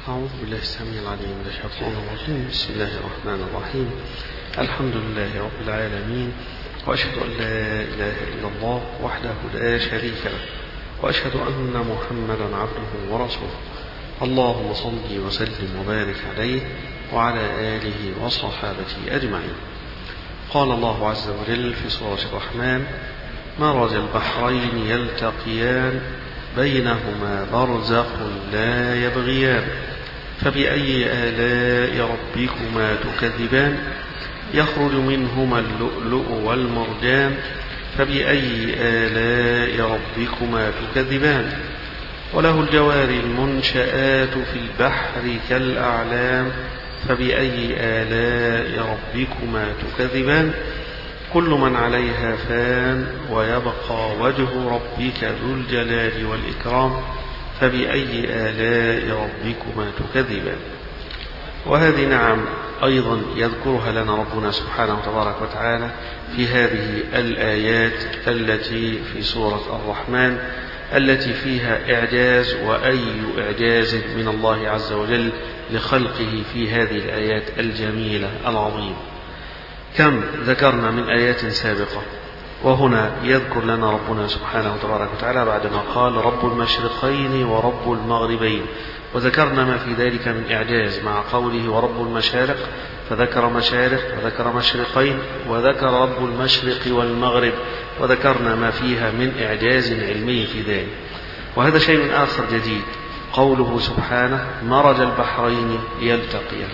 أعوذ بالله السميع العليم من الشيطان الرجيم. بسم الله الرحمن الرحيم. الحمد لله رب العالمين، وأشهد أن لا إله إلا الله وحده لا شريك له، وأشهد أن محمدا عبده ورسوله. اللهم صل وسلم وبارك عليه وعلى آله وصحابته أجمعين. قال الله عز وجل في سورة الرحمن: مرج البحرين يلتقيان بينهما برزخ لا يبغيان فبأي آلاء ربكما تكذبان يخرج منهما اللؤلؤ والمرجان فبأي آلاء ربكما تكذبان وله الجوار المنشآت في البحر كالأعلام فبأي آلاء ربكما تكذبان كل من عليها فان ويبقى وجه ربك ذو الجلال والإكرام فبأي آلاء ربكما تكذبان. وهذه نعم أيضا يذكرها لنا ربنا سبحانه تبارك وتعالى في هذه الآيات التي في سورة الرحمن، التي فيها إعجاز، وأي إعجاز من الله عز وجل لخلقه في هذه الآيات الجميلة العظيمة. كم ذكرنا من آيات سابقة، وهنا يذكر لنا ربنا سبحانه تبارك وتعالى بعدما قال رب المشرقين ورب المغربين، وذكرنا ما في ذلك من إعجاز مع قوله ورب المشارق، فذكر مشارق وذكر مشرقين وذكر رب المشرق والمغرب، وذكرنا ما فيها من إعجاز علمي في ذلك. وهذا شيء آخر جديد، قوله سبحانه مرج البحرين يلتقيان.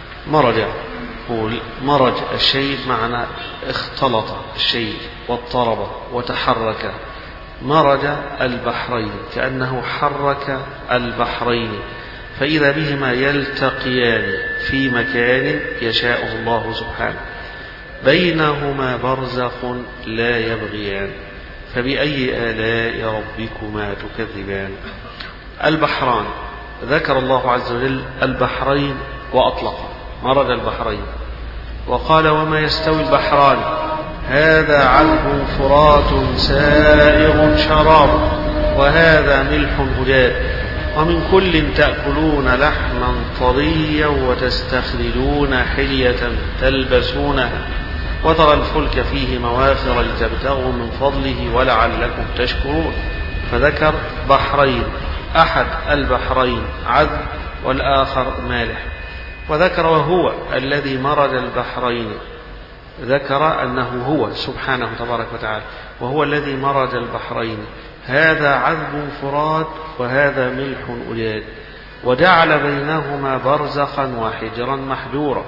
مرج الشيء معنى اختلط الشيء واضطرب وتحرك. مرج البحرين كأنه حرك البحرين، فإذا بهما يلتقيان في مكان يشاءه الله سبحانه بينهما برزخ لا يبغيان فبأي آلاء ربكما تكذبان. البحران ذكر الله عز وجل البحرين وأطلق مرج البحرين وقال وما يستوي البحران هذا عذب فرات سائغ شراب وهذا ملح أجاج ومن كل تأكلون لحما طريا وتستخرجون حلية تلبسونها وترى الفلك فيه مواخر لتبتغوا من فضله ولعلكم تشكرون. فذكر بحرين، أحد البحرين عذب والآخر مالح، وذكر وهو الذي مرج البحرين، ذكر أنه هو سبحانه تبارك وتعالى وهو الذي مرج البحرين، هذا عذب فرات وهذا ملح أجاج، وجعل بينهما برزخا وحجرا محجورا،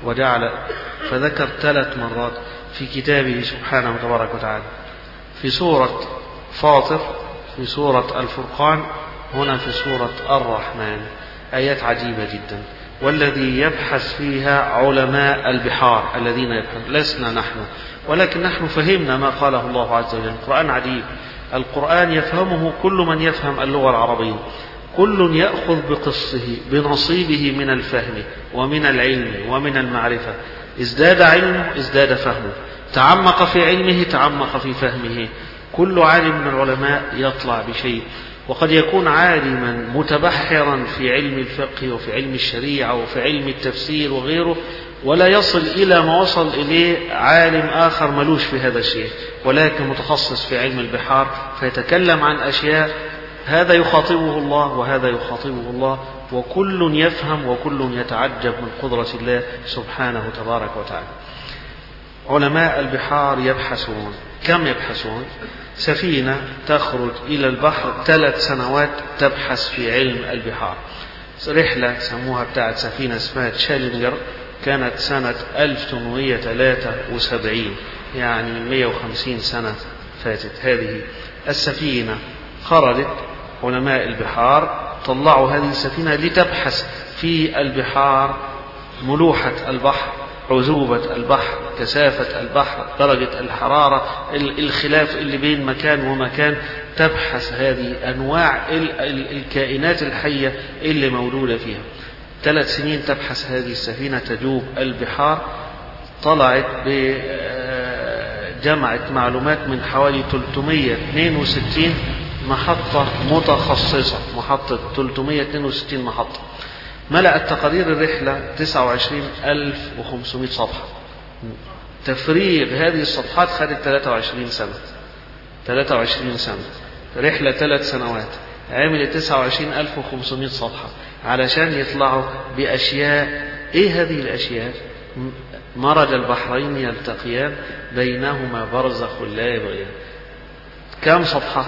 فذكر 3 مرات في كتابه سبحانه تبارك وتعالى، في سورة فاطر، في سورة الفرقان، هنا في سورة الرحمن. آيات عجيبة جدا، والذي يبحث فيها علماء البحار الذين يبحث، لسنا نحن، ولكن نحن فهمنا ما قاله الله عز وجل. القرآن عجيب، القرآن يفهمه كل من يفهم اللغة العربية، كل يأخذ بقصه بنصيبه من الفهم ومن العلم ومن المعرفة. ازداد علمه ازداد فهمه، تعمق في علمه تعمق في فهمه. كل عالم من العلماء يطلع بشيء، وقد يكون عالما متبحرا في علم الفقه وفي علم الشريعة وفي علم التفسير وغيره، ولا يصل إلى ما وصل إليه عالم آخر ملوش في هذا الشيء، ولكن متخصص في علم البحار فيتكلم عن أشياء، هذا يخاطبه الله وهذا يخاطبه الله، وكل يفهم وكل يتعجب من قدرة الله سبحانه تبارك وتعالى. علماء البحار يبحثون، كم يبحثون؟ سفينة تخرج إلى البحر 3 سنوات تبحث في علم البحار، رحلة سموها بتاعت سفينة اسمها تشالنجر، كانت سنة 1873، يعني 150 سنة فاتت. هذه السفينة خرجت، علماء البحار طلعوا هذه السفينة لتبحث في البحار، ملوحة البحر، عذوبة البحر، كثافة البحر، درجة الحرارة، الخلاف اللي بين مكان ومكان، تبحث هذه أنواع الكائنات الحية اللي موجودة فيها. 3 سنين تبحث هذه السفينة تجوب البحار، طلعت جمعت معلومات من حوالي 362 محطة متخصصة، محطة 362 محطة. ملأت تقارير الرحلة 29500 صفحة. تفريغ هذه الصفحات خدت 23 سنة. 23 سنة، رحلة 3 سنوات، عملت 29500 صفحة علشان يطلعوا بأشياء. إيه هذه الأشياء؟ مرج البحرين يلتقيان بينهما برزخ لا يبغيان. كم صفحة؟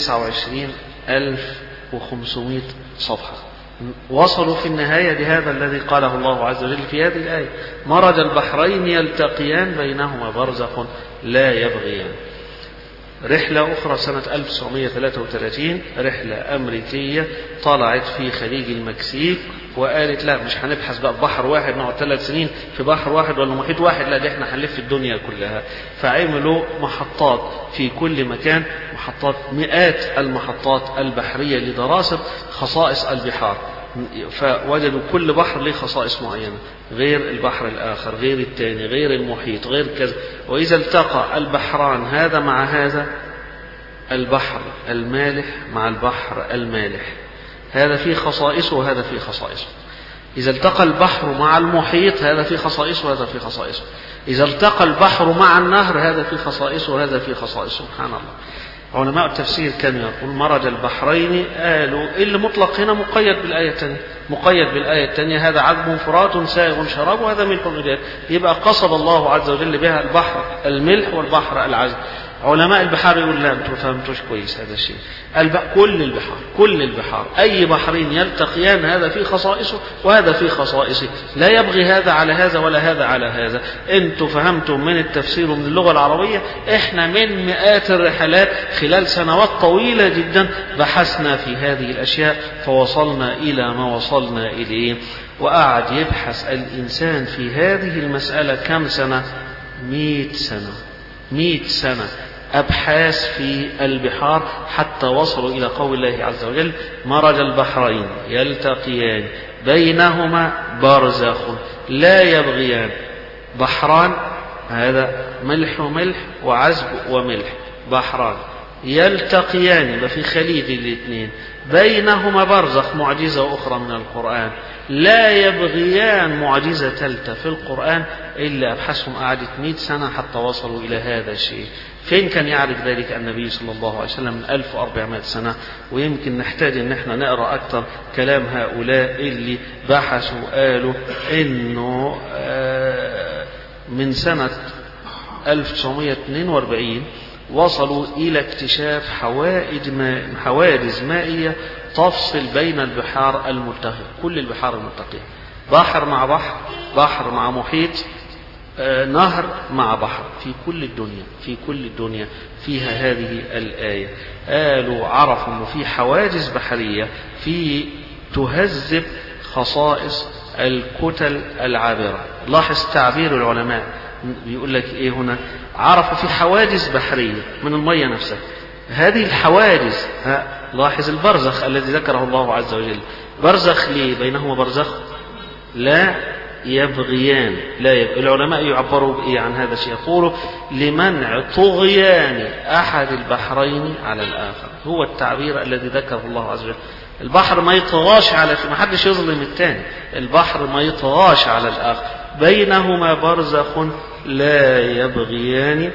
29500 صفحة. وصلوا في النهاية لهذا الذي قاله الله عز وجل في هذه الآية: مرج البحرين يلتقيان بينهما برزخ لا يبغيان. رحلة أخرى سنة 1933، رحلة أمريكية طلعت في خليج المكسيك وقالت لا مش هنبحث بقى بحر واحد نقعد 3 سنين في بحر واحد ولا محيط واحد، لا ده احنا هنلف الدنيا كلها. فعملوا محطات في كل مكان، محطات مئات المحطات البحرية لدراسة خصائص البحار. فوجدوا كل بحر له خصائص معينة، غير البحر الآخر، غير الثاني، غير المحيط، غير كذا. وإذا التقى البحران هذا مع هذا، البحر المالح مع البحر المالح، هذا فيه خصائصه وهذا فيه خصائصه. إذا التقى البحر مع المحيط هذا فيه خصائصه وهذا فيه خصائصه. إذا التقى البحر مع النهر هذا فيه خصائصه وهذا فيه خصائصه. سبحان الله. علماء التفسير كانوا يقول مرج البحرين، قالوا اللي مطلق هنا مقيد بالآية الثانية، مقيد بالآية الثانية: هذا عذب فرات سائغ شراب وهذا ملح أجاج. يبقى قصد الله عز وجل بها البحر الملح والبحر العذب. علماء البحار يقول لا انتم فهمتوش كويس هذا الشيء. كل البحار أي بحرين يلتقيان هذا فيه خصائصه وهذا فيه خصائصه، لا يبغي هذا على هذا ولا هذا على هذا. انتم فهمتم من التفسير ومن اللغة العربية. احنا من مئات الرحلات خلال سنوات طويلة جدا بحثنا في هذه الأشياء فوصلنا إلى ما وصلنا إليه. وقعد يبحث الإنسان في هذه المسألة كم سنة؟ 100 سنة. 100 سنة أبحاث في البحار حتى وصلوا إلى قول الله عز وجل: مرج البحرين يلتقيان بينهما برزخ لا يبغيان. بحران، هذا ملح وملح وعذب وملح، بحران يلتقيان، يبقى في خليج الاثنين، بينهما برزخ، معجزة أخرى من القرآن، لا يبغيان، معجزة ثالثة في القرآن. إلا أبحثهم قعدت 100 سنة حتى وصلوا إلى هذا الشيء. فين كان يعرف ذلك النبي صلى الله عليه وسلم من 1400 سنة؟ ويمكن نحتاج ان احنا نقرأ أكثر كلام هؤلاء اللي بحثوا. قالوا إنه من سنة 1942 وصلوا إلى اكتشاف حواجز مائية تفصل بين البحار الملتقية، كل البحار الملتقية، بحر مع بحر، بحر مع محيط، نهر مع بحر، في كل الدنيا فيها هذه الآية. قالوا عرفوا أنه في حواجز بحرية في تهذب خصائص الكتل العابرة. لاحظ تعبير العلماء بيقول لك إيه هنا؟ عرفوا في حواجز بحرية من المية نفسها. هذه الحواجز، لاحظ البرزخ الذي ذكره الله عز وجل. برزخ ليه؟ بينهما برزخ لا يبغيان. العلماء يعبروا بإيه عن هذا الشيء؟ يقولوا لمنع طغيان أحد البحرين على الآخر. هو التعبير الذي ذكره الله عز وجل. البحر ما يطغاش على، ما حدش يظلم الثاني، البحر ما يطغاش على الآخر. بينهما برزخ لا يبغيان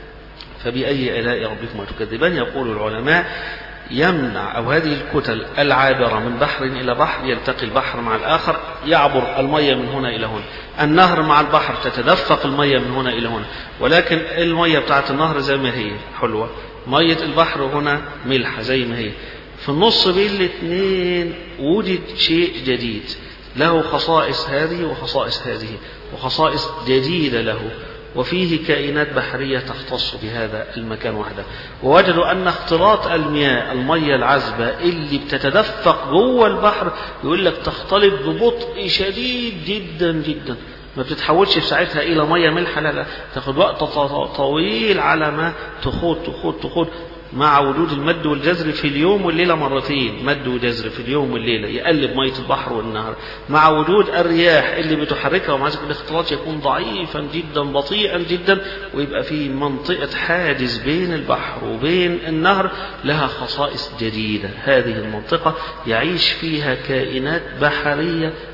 فبأي آلاء ربكما تكذبان. يقول العلماء يمنع، أو هذه الكتل العابرة من بحر إلى بحر، يلتقي البحر مع الآخر، يعبر المية من هنا إلى هنا، النهر مع البحر تتدفق المية من هنا إلى هنا، ولكن المية بتاعت النهر زي ما هي حلوة، مية البحر هنا ملحة زي ما هي. في النص بين الاثنين وجد شيء جديد له خصائص هذه وخصائص هذه وخصائص جديدة له، وفيه كائنات بحرية تختص بهذا المكان وحده. ووجدوا أن اختلاط المياه العذبة اللي بتتدفق جوه البحر يقول لك تختلط ببطء شديد جدا جدا، ما بتتحولش في ساعتها إلى مياه ملحة، لا تاخد وقت طويل على ما تخوض مع وجود المد والجزر في اليوم والليلة مرتين، مد وجزر في اليوم والليلة يقلب مية البحر والنهر، مع وجود الرياح اللي بتحركها، ومع ذلك الاختلاط يكون ضعيفا جدا بطيئا جدا، ويبقى في منطقة حاجز بين البحر وبين النهر لها خصائص جديدة. هذه المنطقة يعيش فيها كائنات بحرية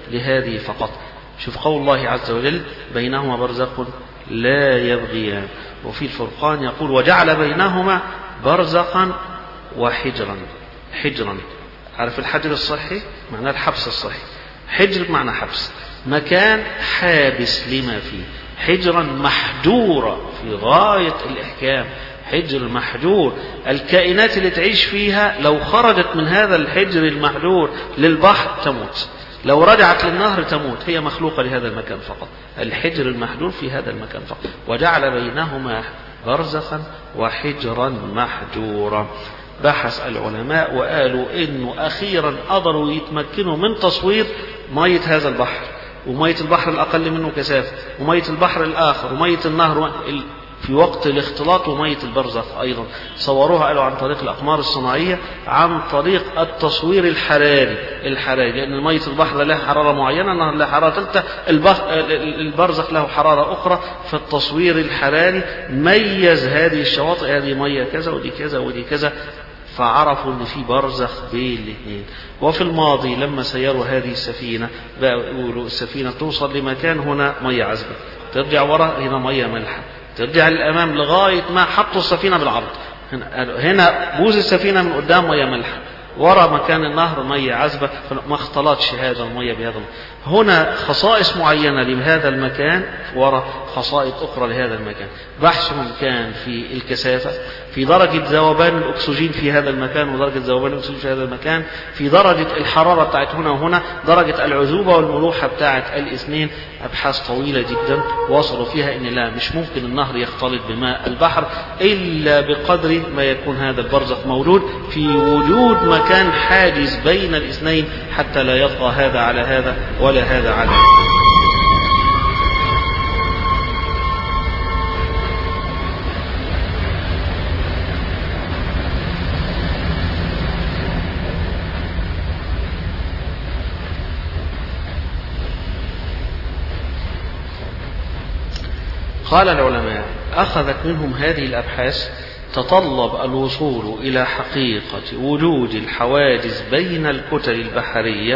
لهذه فقط. شوف قول الله عز وجل بينهما برزخ لا يبغيان. وفي الفرقان يقول وجعل بينهما برزخا وحجرا. حجرا عارف الحجر الصحي معناه الحبس الصحي، حجر بمعنى حبس، مكان حابس لما فيه. حجرا محجورة في غاية الإحكام، حجر محجور. الكائنات اللي تعيش فيها لو خرجت من هذا الحجر المحجور للبحر تموت، لو رجعت للنهر تموت، هي مخلوقة لهذا المكان فقط. الحجر المحجور في هذا المكان فقط. وجعل بينهما برزخا وحجرا محجورا. بحث العلماء وقالوا إنه أخيرا قدروا يتمكنوا من تصوير مية هذا البحر، ومية البحر الأقل منه كثافة، ومية البحر الآخر، ومية النهر في وقت الاختلاط، ومية البرزخ أيضا. صوروها قالوا عن طريق الأقمار الصناعية، عن طريق التصوير الحراري. لأن مية البحر لها حرارة معينة، النهر له حرارة ثالثة، البرزخ له حرارة أخرى. فالتصوير الحراري ميز هذه الشواطئ، هذه مية كذا ودي كذا ودي كذا، فعرفوا ان في برزخ بين الاثنين. وفي الماضي لما سيروا هذه السفينة بقوا يقولوا السفينة توصل لمكان هنا مية عذبة، ترجع وراء هنا مية مالحة، ترجع للأمام لغاية ما حطوا السفينة بالعرض. هنا بوز السفينة من قدام مية مالحة، ورا مكان النهر مية عذبة، فما اختلطش هذا المية بهذا المية. هنا خصائص معينة لهذا المكان، ورا خصائص أخرى لهذا المكان. بحثهم كان في الكثافة، في درجة ذوبان الأكسجين في هذا المكان ودرجة ذوبان الأكسجين في هذا المكان، في درجة الحرارة بتاعت هنا وهنا، درجة العذوبة والملوحة بتاعت الاثنين. أبحاث طويلة جدا وصلوا فيها إن لا، مش ممكن النهر يختلط بماء البحر إلا بقدر ما يكون هذا البرزخ موجود، في وجود مكان حاجز بين الاثنين حتى لا يطغى هذا على هذا ولا هذا على هذا. قال العلماء أخذت منهم هذه الأبحاث تطلب الوصول إلى حقيقة وجود الحواجز بين الكتل البحرية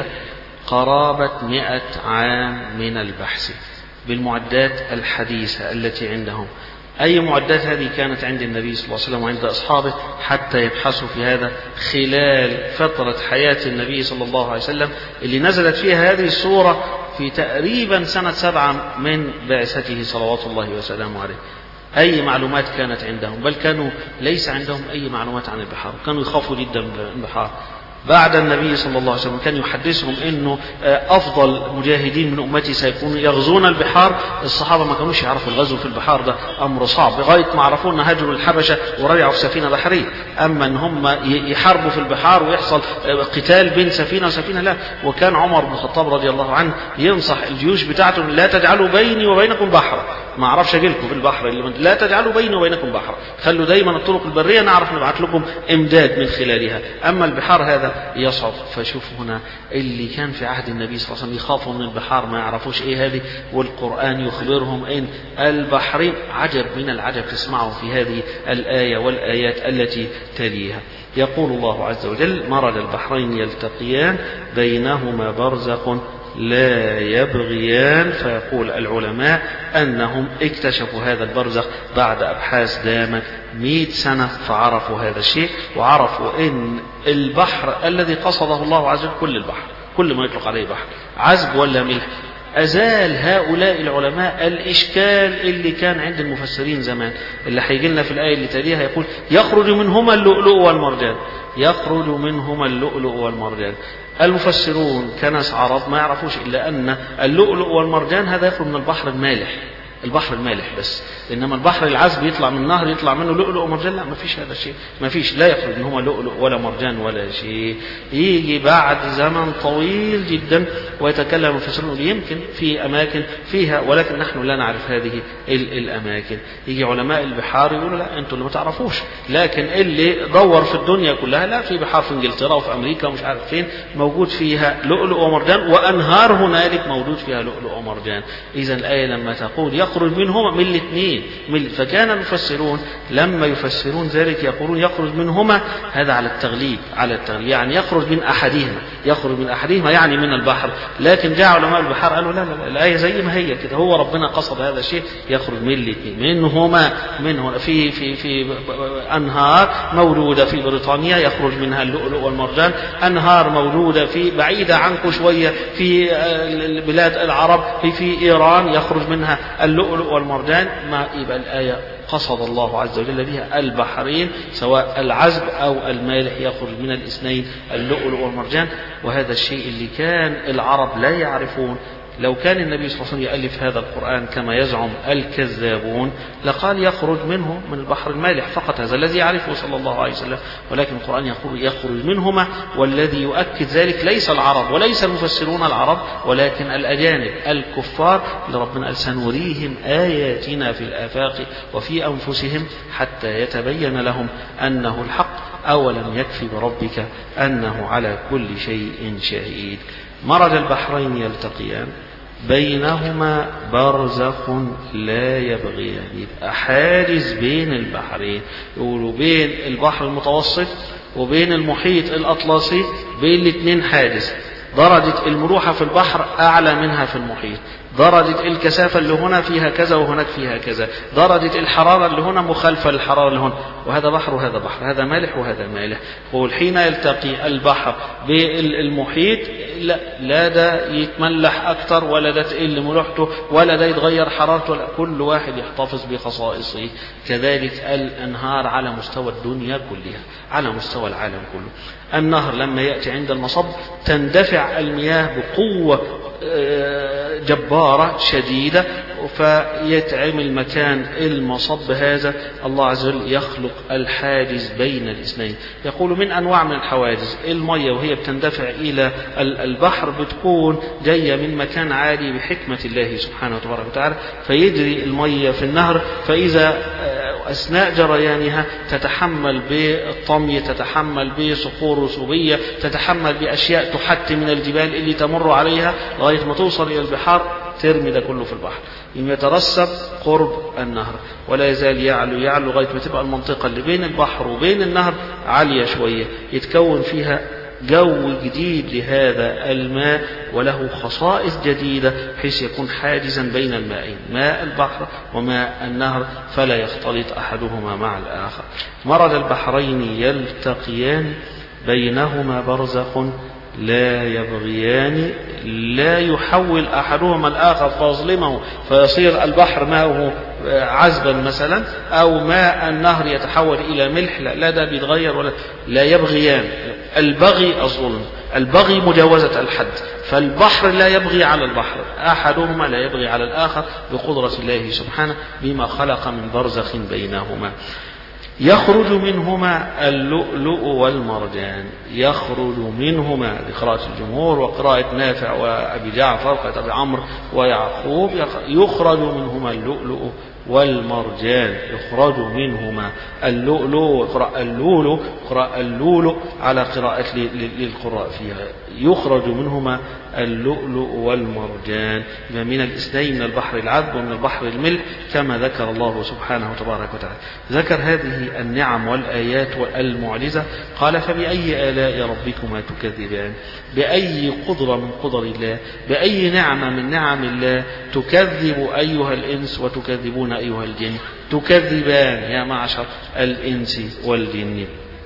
قرابة 100 عام من البحث بالمعدات الحديثة التي عندهم. أي معدات هذه كانت عند النبي صلى الله عليه وسلم وعند أصحابه حتى يبحثوا في هذا خلال فترة حياة النبي صلى الله عليه وسلم، اللي نزلت فيها هذه السورة في تقريبا سنة 7 من بعثته صلوات الله وسلامه عليه. أي معلومات كانت عندهم؟ بل كانوا ليس عندهم أي معلومات عن البحار، كانوا يخافوا جدا من البحار. بعد النبي صلى الله عليه وسلم كان يحدثهم انه افضل مجاهدين من امتي سيكونوا يغزون البحار. الصحابه ما كانوش يعرفوا الغزو في البحار ده امر صعب، لغايه ما عرفوا ان هاجروا الحبشه ورجعوا في سفينه بحريه. اما ان هم يحاربوا في البحار ويحصل قتال بين سفينه وسفينه لا. وكان عمر بن الخطاب رضي الله عنه ينصح الجيوش بتاعته لا تجعلوا بيني وبينكم بحرا، ما اعرفش اجيلكم في البحر، لا تجعلوا بيني وبينكم بحرا، خلوا دايما الطرق البريه نعرف نبعث لكم امداد من خلالها، اما البحار هذا يصعب. فشوفوا هنا اللي كان في عهد النبي صلى الله عليه وسلم يخافوا من البحار، ما يعرفوش ايه هذه، والقرآن يخبرهم ان البحرين عجب من العجب. تسمعوا في هذه الآية والآيات التي تليها. يقول الله عز وجل مرج البحرين يلتقيان بينهما برزخ لا يبغيان. فيقول العلماء أنهم اكتشفوا هذا البرزخ بعد أبحاث دامت 100 سنة، فعرفوا هذا الشيء، وعرفوا أن البحر الذي قصده الله عز وجل كل البحر، كل ما يطلق عليه بحر، عذب ولا ملح. أزال هؤلاء العلماء الإشكال اللي كان عند المفسرين زمان، اللي هيجي لنا في الآية اللي تليها يقول يخرج منهما اللؤلؤ والمرجان، يخرج منهما اللؤلؤ والمرجان. المفسرون كناس عرب ما يعرفوش إلا أن اللؤلؤ والمرجان هذا يخرج من البحر المالح، البحر المالح بس، إنما البحر العذب يطلع من النهر يطلع منه لؤلؤ ومرجان لا، ما فيش هذا الشيء، ما فيش، لا يخرج منهما لؤلؤ ولا مرجان ولا شيء. يجي بعد زمن طويل جدا ويتكلم المفسرون يمكن في أماكن فيها، ولكن نحن لا نعرف هذه الأماكن. يجي علماء البحار يقولوا لا أنتوا اللي ما تعرفوش، لكن اللي دور في الدنيا كلها لا، في بحار في إنجلترا وفي أمريكا ومش عارف فين موجود فيها لؤلؤ ومرجان، وأنهار هنالك موجود فيها لؤلؤ ومرجان. إذا الآية لما تقول يخرج منهما من الاثنين. فكان المفسرون لما يفسرون ذلك يقولون يخرج منهما، هذا على التغليب، يعني يخرج من أحدهما يعني من البحر. لكن جاء علماء البحار قالوا لا الآية زي ما هي كده، هو ربنا قصد هذا الشيء يخرج من الاثنين. منهما في أنهار مولودة في بريطانيا يخرج منها اللؤلؤ والمرجان، أنهار مولودة في بعيدة عنكم شوية في بلاد العرب في إيران يخرج منها اللؤلؤ والمرجان. ما يبقى الآية قصد الله عز وجل بها البحرين، سواء العذب أو المالح يخرج من الاثنين اللؤلؤ والمرجان. وهذا الشيء اللي كان العرب لا يعرفون. لو كان النبي صلى الله عليه وسلم يألف هذا القرآن كما يزعم الكذابون لقال يخرج منه من البحر المالح فقط، هذا الذي يعرفه صلى الله عليه وسلم. ولكن القرآن يقول يخرج منهما، والذي يؤكد ذلك ليس العرب وليس المفسرون العرب، ولكن الأجانب الكفار اللي ربنا قال سنريهم آياتنا في الآفاق وفي أنفسهم حتى يتبين لهم أنه الحق أولم يكفي بربك أنه على كل شيء شهيد. مرج البحرين يلتقيان بينهما برزخ لا يبغيان. يبقى حاجز بين البحرين، يقولوا بين البحر المتوسط وبين المحيط الأطلسي، بين الاثنين حاجز. درجة الملوحة في البحر أعلى منها في المحيط، درجة الكثافة اللي هنا فيها كذا وهناك فيها كذا، درجة الحرارة اللي هنا مخالفة للحرارة اللي هنا، وهذا بحر وهذا بحر، هذا مالح وهذا مالح. وحين يلتقي البحر بالمحيط لا ده يتملح أكثر ولا ده تقل ملوحته ولا ده يتغير حرارته، ولا كل واحد يحتفظ بخصائصه. كذلك الأنهار على مستوى الدنيا كلها، على مستوى العالم كله. النهر لما يأتي عند المصب تندفع المياه بقوة جبارة شديدة، فيتعمل مكان المصب هذا الله عز وجل يخلق الحاجز بين الاثنين. يقول من أنواع من الحواجز المية وهي بتندفع إلى البحر بتكون جاية من مكان عالي بحكمة الله سبحانه وتعالى، فيجري المية في النهر، فإذا أثناء جريانها تتحمل بالطمي، تتحمل بصخور رسوبية، تتحمل بأشياء تحت من الجبال اللي تمر عليها لغاية ما توصل إلى البحار، ترمي ده كله في البحر. يترسب قرب النهر ولا يزال يعلو لغاية ما تبقى المنطقة اللي بين البحر وبين النهر عالية شوية، يتكون فيها جو جديد لهذا الماء وله خصائص جديدة بحيث يكون حاجزا بين المائين، ماء البحر وماء النهر، فلا يختلط أحدهما مع الآخر. مرج البحرين يلتقيان بينهما برزخ لا يبغيان، لا يحول أحدهما الآخر فيظلمه فيصير البحر ماءه عذبا مثلا، أو ماء النهر يتحول إلى ملح، لا ده بيتغير ولا لا يبغيان. البغي الظلم، البغي مجاوزة الحد، فالبحر لا يبغي على البحر، أحدهما لا يبغي على الآخر بقدرة الله سبحانه بما خلق من برزخ بينهما. يخرج منهما اللؤلؤ والمرجان، يخرج منهما بقراءة الجمهور وقراءة نافع وأبي جعفر وقراءة أبي عمرو ويعقوب، يخرج منهما اللؤلؤ والمرجان، يخرج منهما اللؤلؤ، قراءة اللؤلؤ على قراءة للقراء فيها، يخرج منهما اللؤلؤ والمرجان من الاثنين، من البحر العذب ومن البحر الملح، كما ذكر الله سبحانه وتبارك وتعالى. ذكر هذه النعم والآيات والمعجزة، قال فبأي آلاء ربكما تكذبان، بأي قدرة من قدر الله، بأي نعمة من نعم الله تكذب أيها الإنس وتكذبون أيها الجن، تكذبان يا معشر الإنس والجن.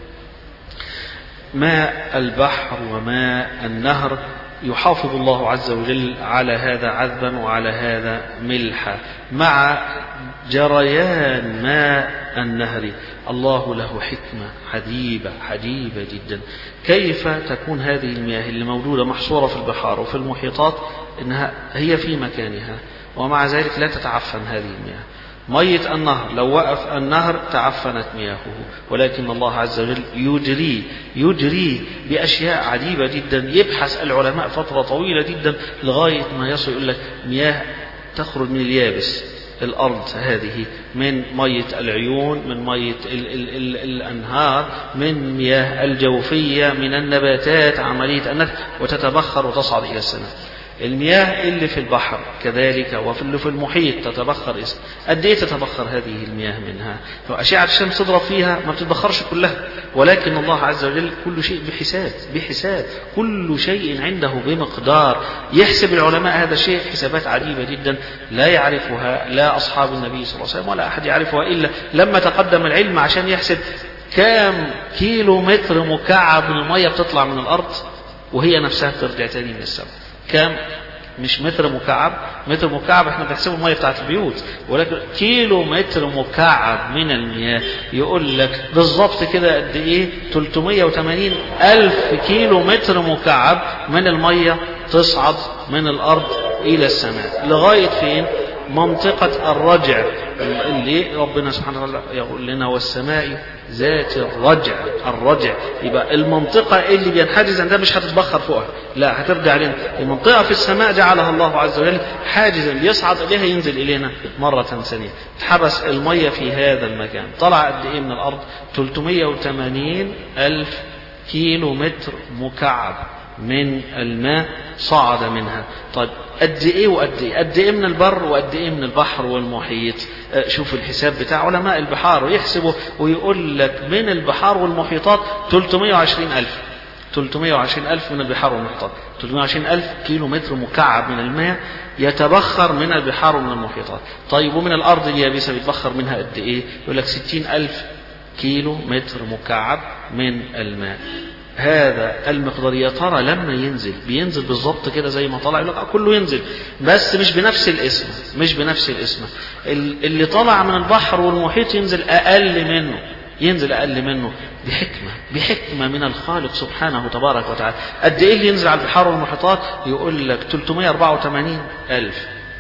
ماء البحر وماء النهر يحافظ الله عز وجل على هذا عذبا وعلى هذا ملحا، مع جريان ماء النهر الله له حكمة عجيبة جدا. كيف تكون هذه المياه اللي موجودة محصورة في البحار وفي المحيطات إنها هي في مكانها ومع ذلك لا تتعفن هذه المياه؟ مية النهر لو وقف النهر تعفنت مياهه، ولكن الله عز وجل يجري بأشياء عجيبة جدا. يبحث العلماء فترة طويلة جدا لغاية ما يصل يقول لك مياه تخرج من اليابس، الأرض هذه من مية العيون، من مية الأنهار، من مياه الجوفية، من النباتات، عملية النفخ، وتتبخر وتصعد إلى السماء. المياه اللي في البحر كذلك وفي في المحيط تتبخر قد ايه تتبخر هذه المياه منها؟ فأشعة الشمس تضرب فيها ما بتتبخرش كلها، ولكن الله عز وجل كل شيء بحساب كل شيء عنده بمقدار. يحسب العلماء هذا الشيء حسابات عجيبة جدا لا يعرفها لا أصحاب النبي صلى الله عليه وسلم ولا أحد يعرفها إلا لما تقدم العلم عشان يحسب كام كيلو متر مكعب من المية بتطلع من الأرض وهي نفسها ترجع تاني من السماء. كام؟ مش متر مكعب، متر مكعب احنا بنحسبه المية بتاعت البيوت، ولكن كيلو متر مكعب من المياه. يقول لك بالضبط كده قد ايه؟ 380 ألف كيلو متر مكعب من المية تصعد من الأرض إلى السماء لغاية فين؟ منطقة الرجع اللي ربنا سبحانه وتعالى يقول لنا والسماء ذات الرجع. يبقى المنطقة اللي بينحجز عندها مش هتتبخر فوقها، لا هترجع لنا. المنطقة في السماء جعلها الله عز وجل حاجزا يصعد إليها ينزل إلينا مرة ثانية. اتحبس المية في هذا المكان. طلع قد إيه من الأرض؟ 380 ألف كيلو متر مكعب من الماء صعد منها. طيب قد ايه وقد ايه؟ قد ايه من البر وقد ايه من البحر والمحيط؟ شوف الحساب بتاع علماء البحار ويحسبوا ويقول لك من البحار والمحيطات 320 ألف من البحار والمحيطات. 320 ألف كيلو متر مكعب من الماء يتبخر من البحار ومن المحيطات. طيب ومن الأرض اليابسة بيتبخر منها قد ايه؟ يقول لك 60 ألف كيلو متر مكعب من الماء. هذا المقدار يا ترى لما ينزل بينزل بالضبط كده زي ما طلع؟ يقول لك كله ينزل بس مش بنفس الاسم. اللي طلع من البحر والمحيط ينزل اقل منه بحكمة من الخالق سبحانه تبارك وتعالى. قد ايه اللي ينزل على البحار والمحيطات؟ يقول لك 384 ألف.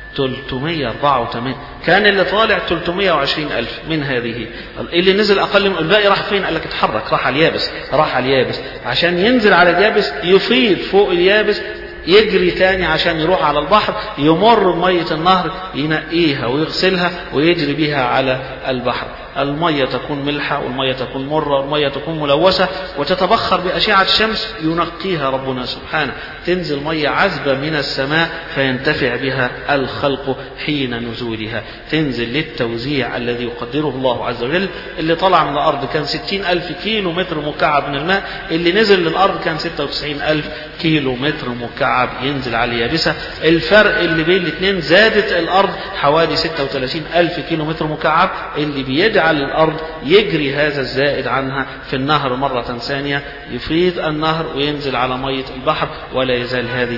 384 كان اللي طالع 320 ألف من هذه. اللي نزل أقل من الباقي راح فين؟ قال لك اتحرك راح على اليابس عشان ينزل على اليابس يفيض فوق اليابس يجري تاني عشان يروح على البحر يمر بمية النهر ينقيها ويغسلها ويجري بها على البحر. المية تكون ملحة والمية تكون مرة والمية تكون ملوثة وتتبخر بأشعة الشمس ينقيها ربنا سبحانه. تنزل مية عذبة من السماء فينتفع بها الخلق حين نزولها. تنزل للتوزيع الذي يقدره الله عز وجل. اللي طلع من الأرض كان 60 ألف كيلو متر مكعب من الماء، اللي نزل للأرض كان 96 ألف كيلو متر مكعب ينزل على اليابسة. الفرق اللي بين الاثنين زادت الأرض حوالي 36 ألف كيلو متر مكعب اللي بيجعل الأرض يجري هذا الزائد عنها في النهر مرة ثانية يفيض النهر وينزل على مية البحر. ولا يزال هذه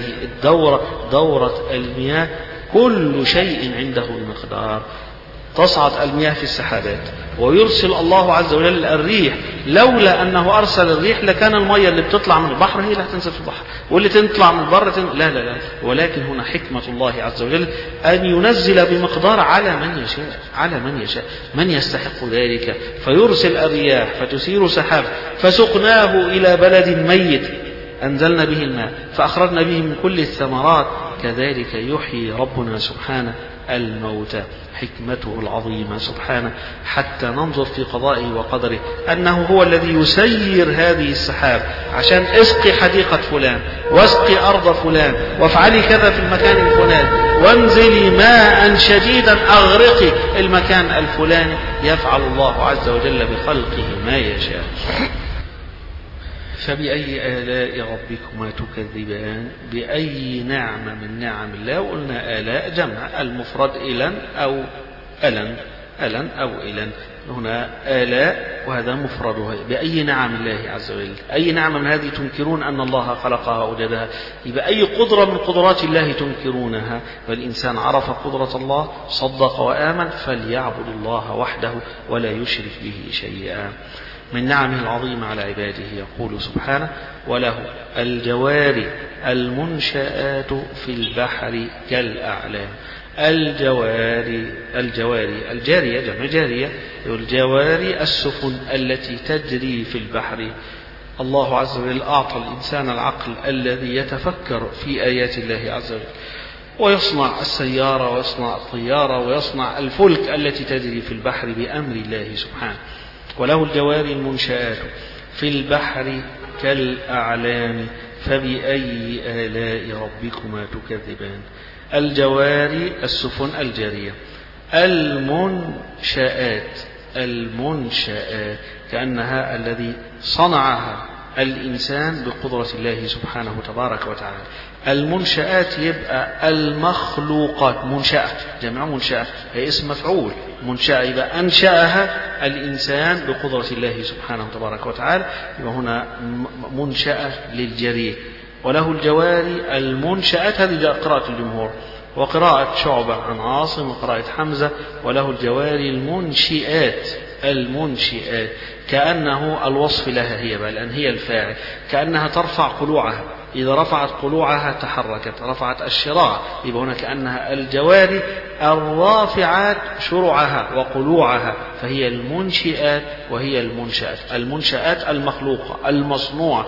دورة المياه كل شيء عنده المقدار. تصعد المياه في السحابات ويرسل الله عز وجل الريح. لولا أنه أرسل الريح لكان المياه اللي بتطلع من البحر هي اللي هتنزل في البحر واللي تطلع من البر لا. ولكن هنا حكمة الله عز وجل أن ينزل بمقدار على من يشاء من يستحق ذلك. فيرسل الرياح فتسير سحاب فسقناه إلى بلد ميت أنزلنا به الماء فأخرجنا به من كل الثمرات كذلك يحيي ربنا سبحانه الموتى. حكمته العظيمة سبحانه حتى ننظر في قضائه وقدره أنه هو الذي يسير هذه السحاب عشان اسقي حديقة فلان واسقي أرض فلان وافعلي كذا في المكان الفلاني وانزلي ماء شديدا أغرقي المكان الفلاني. يفعل الله عز وجل بخلقه ما يشاء. فبأي آلاء ربكما تكذبان؟ بأي نعمة من نعم الله؟ وقلنا آلاء جمع المفرد إلن أو ألن أو إلن. هنا آلاء وهذا مفردها. بأي نعم الله عز وجل؟ أي نعمة من هذه تنكرون أن الله خلقها ووجدها؟ يبقى أي قدرة من قدرات الله تنكرونها؟ فالإنسان عرف قدرة الله صدق وآمن فليعبد الله وحده ولا يشرك به شيئا. من نعمه العظيمة على عباده يقول سبحانه وله الجوار المنشآت في البحر كالأعلام. الجارية جمع جارية. الجواري السفن التي تجري في البحر. الله عز وجل أعطى الإنسان العقل الذي يتفكر في آيات الله عز وجل ويصنع السيارة ويصنع الطيارة ويصنع الفلك التي تجري في البحر بأمر الله سبحانه. وله الجواري المنشآت في البحر كالأعلام فبأي آلاء ربكما تكذبان. الجواري السفن الجارية. المنشآت كأنها الذي صنعها الإنسان بقدرة الله سبحانه تبارك وتعالى. المنشآت يبقى المخلوقات. منشأة جمع منشأة هي اسم مفعول. منشأة يبقى أنشأها الإنسان بقدرة الله سبحانه تبارك وتعالى، يبقى هنا منشأة للجريء. وله الجواري المنشآت، هذه قراءة الجمهور، وقراءة شعبة عن عاصم وقراءة حمزة. وله الجواري المنشئات. كأنه الوصف لها هي بقى، لأن هي الفاعل، كأنها ترفع قلوعها، إذا رفعت قلوعها تحركت، رفعت الشراع، يبقى هنا كأنها الجواري الرافعات شرعها وقلوعها، فهي المنشئات وهي المنشآت. المنشآت المخلوقة المصنوعة،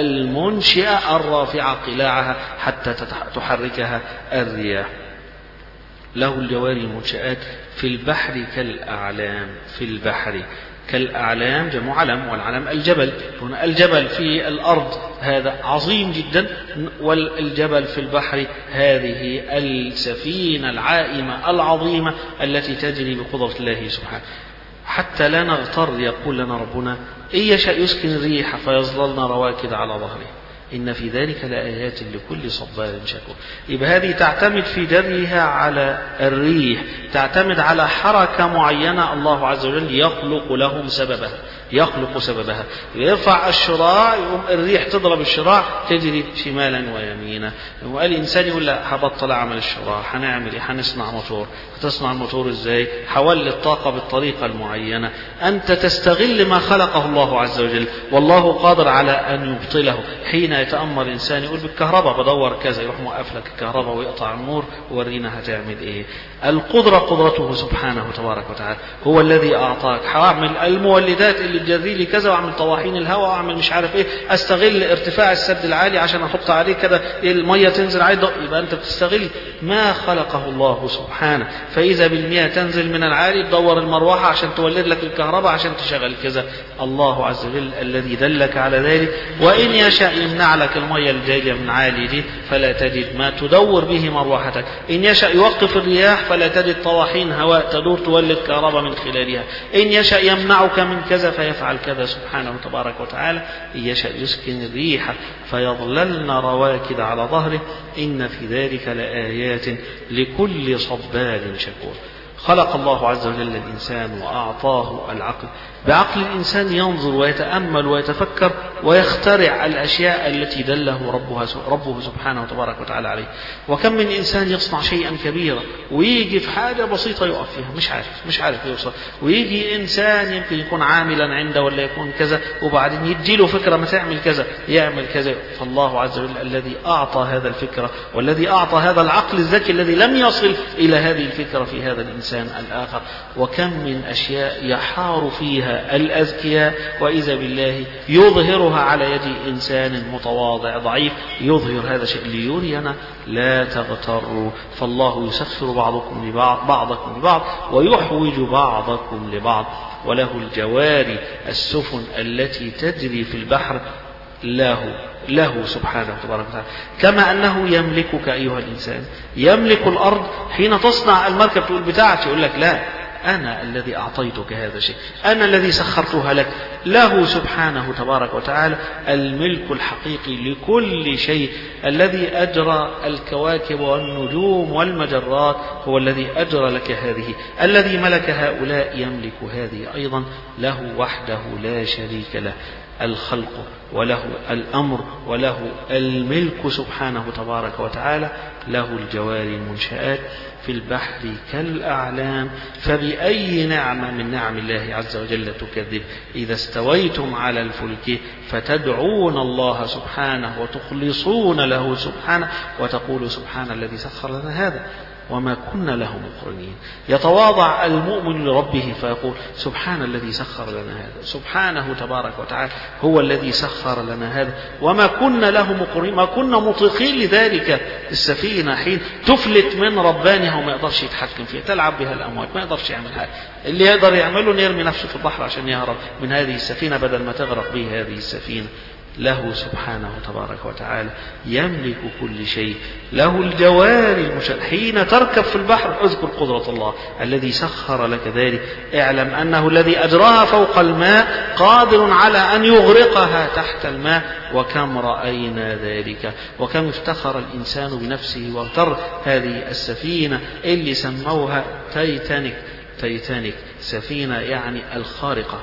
المنشئة الرافعة قلاعها حتى تحركها الرياح. له الجواري المنشآت في البحر كالأعلام. في البحر كالأعلام جمع علم، والعلم الجبل. هنا الجبل في الأرض هذا عظيم جدا، والجبل في البحر هذه السفينة العائمة العظيمة التي تجري بقدرة الله سبحانه. حتى لا نغتر، يقول لنا ربنا: إن يشاء يسكن الريح فيظللن رواكد على ظهره إن في ذلك لآيات لكل صبار شكور. يبقى هذه تعتمد في جريها على الريح، تعتمد على حركة معينة الله عز وجل يخلق لهم سببها، يخلق سببها. يرفع الشراع، يقوم الريح تضرب الشراع تجري شمالا ويمينا. وقال الإنسان يقول: لا، هبطل عمل الشراع، هنعمل إيه؟ هنصنع موتور. هتصنع الموتور إزاي؟ حول الطاقة بالطريقة المعينة. أنت تستغل ما خلقه الله عز وجل، والله قادر على أن يبطله. حين يتأمر الإنسان يقول: بالكهرباء بدور كذا، يروح موقف لك الكهرباء ويقطع النور وورينا هتعمل إيه. القدرة قدرته سبحانه تبارك وتعالى، هو الذي أعطاك. هعمل المولدات اللي تجري لي كذا، واعمل طواحين الهواء، واعمل مش عارف ايه، استغل ارتفاع السد العالي عشان احط عليه كده الميه تنزل عليه، يبقى انت بتستغل ما خلقه الله سبحانه. فاذا بالمياه تنزل من العالي تدور المروحه عشان تولد لك الكهرباء عشان تشغل كذا. الله عز وجل الذي دلك على ذلك. وان يشاء يمنع لك الميه الجايه من عالي دي فلا تجد ما تدور به مروحتك. ان يشاء يوقف الرياح فلا تجد طواحين هواء تدور تولد كهرباء من خلالها. ان يشاء يمنعك من كذا فيفعل كذا سبحانه تبارك وتعالى. إن يشاء يسكن الريح فيظللن رواكد على ظهره إن في ذلك لآيات لكل صبار شكور. خلق الله عز وجل الإنسان وأعطاه العقل. بعقل الإنسان ينظر ويتأمل ويتفكر ويخترع الأشياء التي دله ربه سبحانه وتبارك وتعالى عليه. وكم من إنسان يصنع شيئا كبيرا ويجي في حاجة بسيطة يقف فيها، مش عارف يوصل. ويجي إنسان يمكن يكون عاملا عنده ولا يكون كذا، وبعدين يديله فكرة ما تعمل كذا يعمل كذا. فالله عز وجل الذي أعطى هذا الفكرة، والذي أعطى هذا العقل الذكي الذي لم يصل إلى هذه الفكرة في هذا الإنسان الآخر. وكم من أشياء يحار فيها الأذكياء، وإذا بالله يظهرها على يد إنسان متواضع ضعيف، يظهر هذا الشيء ليرينا لا تغتروا. فالله يسخر بعضكم لبعض ويحوج بعضكم لبعض. وله الجواري السفن التي تجري في البحر له سبحانه وتبارك وتعالى. كما أنه يملكك أيها الإنسان، يملك الأرض. حين تصنع المركب تقول بتاعتي، يقول لك: لا، أنا الذي أعطيتك هذا الشيء، أنا الذي سخرتها لك. له سبحانه تبارك وتعالى الملك الحقيقي لكل شيء. الذي أجرى الكواكب والنجوم والمجرات هو الذي أجرى لك هذه. الذي ملك هؤلاء يملك هذه أيضا. له وحده لا شريك له الخلق وله الأمر وله الملك سبحانه تبارك وتعالى. له الجواري المنشآت في البحر كالأعلام فبأي نعمة من نعم الله عز وجل تكذب. إذا استويتم على الفلك فتدعون الله سبحانه وتخلصون له سبحانه وتقول: سبحان الذي سخر لنا هذا وما كنا له مقرنين. يتواضع المؤمن لربه فيقول: سبحان الذي سخر لنا هذا. سبحانه تبارك وتعالى هو الذي سخر لنا هذا وما كنا له مقرنين. ما كنا مطيقين لذلك. السفينة حين تفلت من ربانها وما يقدرش يتحكم فيها، تلعب بها الأمواج، ما يقدرش يعمل حاجة. اللي يقدر يعمله يرمي نفسه في البحر عشان يهرب من هذه السفينة بدل ما تغرق به هذه السفينة. له سبحانه تبارك وتعالى، يملك كل شيء، له الجوار المشاة. حين تركب في البحر اذكر قدرة الله الذي سخر لك ذلك، اعلم أنه الذي أجراها فوق الماء قادر على أن يغرقها تحت الماء، وكم رأينا ذلك، وكم افتخر الإنسان بنفسه واغتر. هذه السفينة اللي سموها تايتانيك، سفينة يعني الخارقة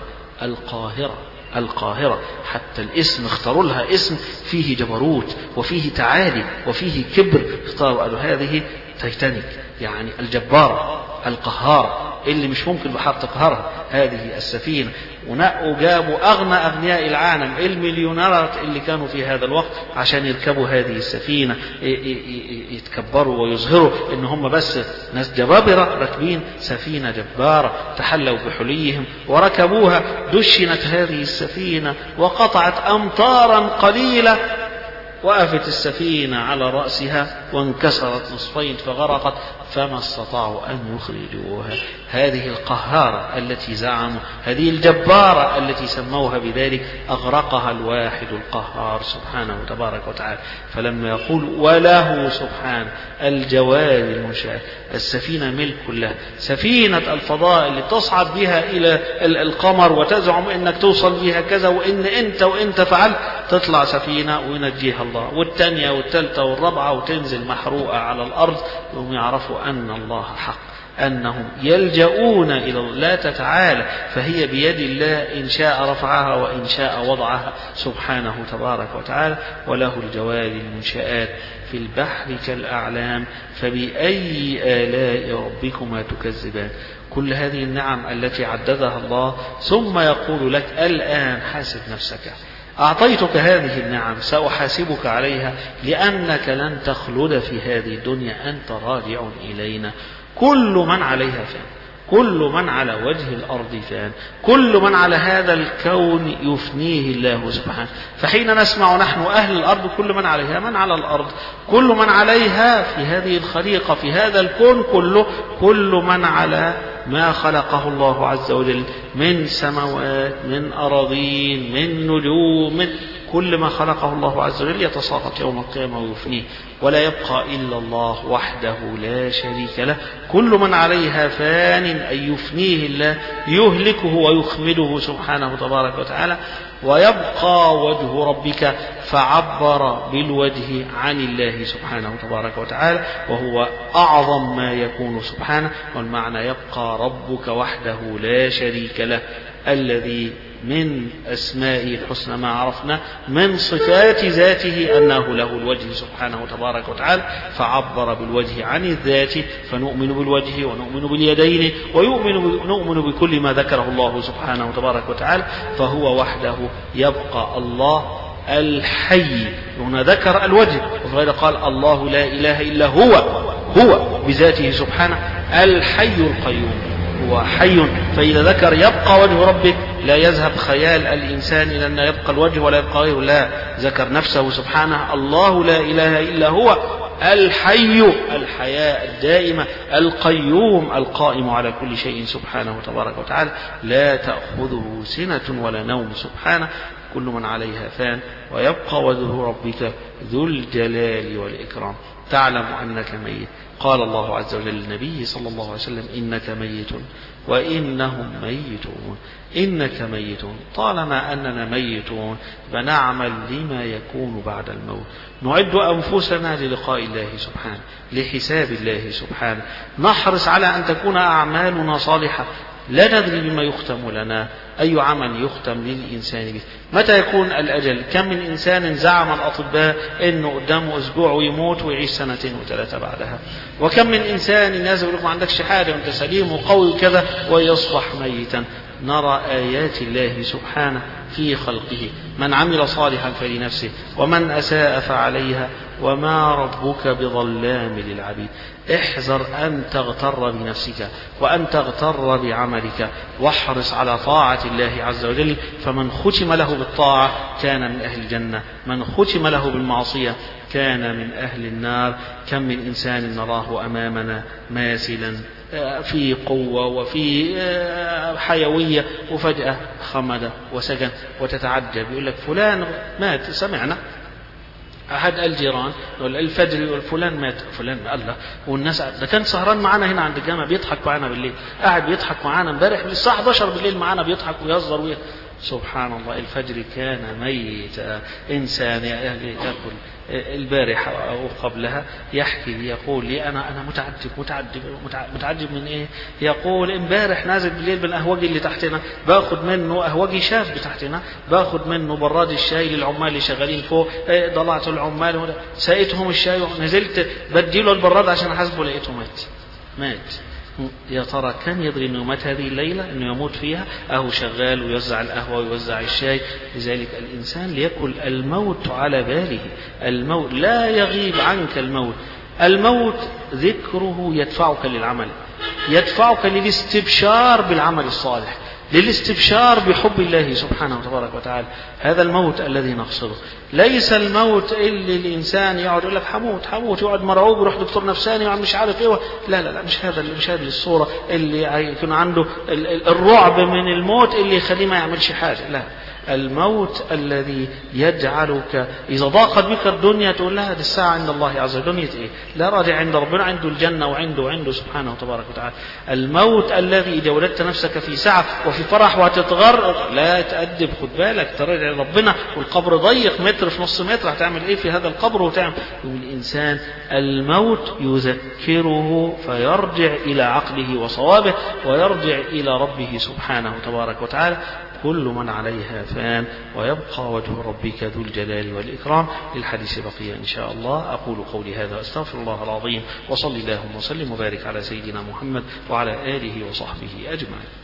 القاهرة، حتى الاسم اختاروا لها اسم فيه جبروت وفيه تعالي وفيه كبر، اختاروا قالوا هذه تايتانيك يعني الجبارة القهار اللي مش ممكن بحر تقهرها هذه السفينة. ونقوا جابوا أغنى أغنياء العالم المليونيرات اللي كانوا في هذا الوقت عشان يركبوا هذه السفينة، يتكبروا ويظهروا إن هم بس ناس جبابرة راكبين سفينة جبارة، تحلوا بحليهم وركبوها. دشنت هذه السفينة وقطعت أمطارا قليلة، وقفت السفينة على رأسها وانكسرت نصفين فغرقت، فما استطاعوا أن يخرجوها. هذه القهارة التي زعموا، هذه الجبارة التي سموها بذلك، أغرقها الواحد القهار سبحانه تبارك وتعالى. فلما يقول وله سبحانه الجوار المنشآت، السفينة ملك له، سفينة الفضاء اللي تصعد بها إلى القمر وتزعم إنك توصل بها كذا وإن أنت فعلت، تطلع سفينة وينجيها الله، والثانية والثالثة والرابعة وتنزل محروقة على الأرض، وهم يعرفوا أن الله حق، أنهم يلجؤون إلى الله لا تتعالى، فهي بيد الله إن شاء رفعها وإن شاء وضعها سبحانه تبارك وتعالى. وله الجوار المنشآت في البحر كالأعلام فبأي آلاء ربكما تكذبان. كل هذه النعم التي عددها الله، ثم يقول لك الآن حاسب نفسك، أعطيتك هذه النعم سأحاسبك عليها، لأنك لن تخلد في هذه الدنيا، أنت راجع إلينا. كل من عليها فان، كل من على وجه الأرض فان، كل من على هذا الكون يفنيه الله سبحانه. فحين نسمع نحن أهل الأرض، كل من عليها، من على الأرض، كل من عليها في هذه الخليقة في هذا الكون كله، كل من على ما خلقه الله عز وجل من سماوات، من أراضين، من نجوم، من كل ما خلقه الله عز وجل يتساقط يوم القيامة ويفنيه، ولا يبقى إلا الله وحده لا شريك له. كل من عليها فان، أي يفنيه الله، يهلكه ويخمده سبحانه تبارك وتعالى. ويبقى وجه ربك، فعبر بالوجه عن الله سبحانه تبارك وتعالى، وهو أعظم ما يكون سبحانه. والمعنى يبقى ربك وحده لا شريك له، الذي من أسمائه الحسنى ما عرفنا، من صفات ذاته أنه له الوجه سبحانه تبارك وتعالى، فعبر بالوجه عن الذات، فنؤمن بالوجه ونؤمن باليدين ونؤمن بكل ما ذكره الله سبحانه تبارك وتعالى. فهو وحده يبقى الله الحي. هنا ذكر الوجه، وفي غيره قال الله لا إله إلا هو بذاته سبحانه الحي القيوم، هو حي. فإذا ذكر يبقى وجه ربك لا يذهب خيال الإنسان إلى أن يبقى الوجه ولا يبقى غيره، لا، ذكر نفسه سبحانه الله لا إله إلا هو الحي، الحياة الدائمة، القيوم القائم على كل شيء سبحانه تبارك وتعالى، لا تأخذه سنة ولا نوم سبحانه. كل من عليها فان، ويبقى وجه ربك ذو الجلال والإكرام. تعلم أنك ميت. قال الله عز وجل للنبي صلى الله عليه وسلم إنك ميت وإنهم ميتون. إنك ميتون، طالما أننا ميتون فنعمل لما يكون بعد الموت، نعد أنفسنا للقاء الله سبحانه، لحساب الله سبحانه، نحرص على أن تكون أعمالنا صالحة. لا ندري بما يختم لنا، أي عمل يختم للإنسان به، متى يكون الأجل. كم من إنسان زعم الأطباء أنه قدامه أسبوع ويموت ويعيش 2 و3 بعدها، وكم من إنسان الناس يقول لك ما عندكش حاجة وأنت سليم وقوي وكذا ويصبح ميتا. نرى آيات الله سبحانه في خلقه، من عمل صالحا فلنفسه ومن أساء فعليها وما ربك بظلام للعبيد. احذر أن تغتر بنفسك وأن تغتر بعملك، واحرص على طاعة الله عز وجل، فمن ختم له بالطاعة كان من أهل الجنة، من ختم له بالمعصية كان من أهل النار. كم من إنسان نراه أمامنا ماسلا في قوة وفي حيوية، وفجأة خمد وسكن، وتتعجب يقول لك فلان مات، سمعنا أحد الجيران يقول الفجر يقول فلان مات، فلان الله، والناس ده كان سهران معانا هنا عند الجامع بيضحك معانا بالليل، قاعد بيضحك معانا امبارح الساعة 11 بالليل معانا بيضحك ويهزر سبحان الله. الفجر كان ميتا، إنسان يأكل البارحة أو قبلها يحكي لي يقول لي أنا متعجب من إيه؟ يقول امبارح نازل بالليل بالأهوجي اللي تحتنا، باخد منه أهوجي شاب تحتنا، باخد منه براد الشاي للعمال اللي شغالين فوق، ضلعت العمال سقيتهم الشاي ونزلت بديله البراد عشان أحاسبه، لقيته مات. يا ترى كان يدري انه مات هذه الليلة، انه يموت فيها؟ اهو شغال ويوزع القهوة ويوزع الشاي. لذلك الانسان ليكن الموت على باله، الموت لا يغيب عنك، الموت ذكره يدفعك للعمل، يدفعك للاستبشار بالعمل الصالح، للاستبشار بحب الله سبحانه وتبارك وتعالى. هذا الموت الذي نقصده، ليس الموت اللي الإنسان يقعد يقول لك حموت يقعد مرعوب يروح دكتور نفساني وعم مش عارف ايه. لا مش هذا الصورة اللي يكون عنده الرعب من الموت اللي يخليه ما يعملش حاجة. لا، الموت الذي يجعلك إذا ضاقت بك الدنيا تقول لها دي الساعة عند الله عز وجل. دنيا إيه؟ لا، راجع عند ربنا، عنده الجنة وعنده سبحانه وتبارك وتعالى. الموت الذي إذا وجدت نفسك في سعة وفي فرح وتتغر لا تأدب، خد بالك ترجع لربنا، والقبر ضيق متر في نص متر، هتعمل إيه في هذا القبر؟ وتعمل الإنسان الموت يذكره فيرجع إلى عقله وصوابه ويرجع إلى ربه سبحانه وتبارك وتعالى. كل من عليها فان ويبقى وجه ربك ذو الجلال والإكرام. للحديث بقية إن شاء الله. أقول قولي هذا أستغفر الله العظيم، وصلي اللهم وسلم وبارك على سيدنا محمد وعلى آله وصحبه أجمعين.